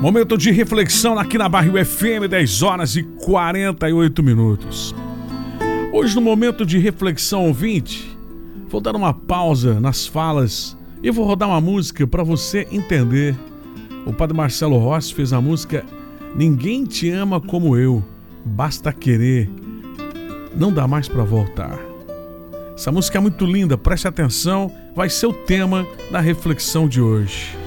Momento de reflexão aqui na Barril FM, 10 horas e 48 minutos. Hoje, no momento de reflexão ouvinte, vou dar uma pausa nas falas e vou rodar uma música para você entender. O Padre Marcelo Rossi fez a música Ninguém Te Ama Como Eu, Basta Querer, Não Dá Mais Pra Voltar. Essa música é muito linda, preste atenção, vai ser o tema da reflexão de hoje.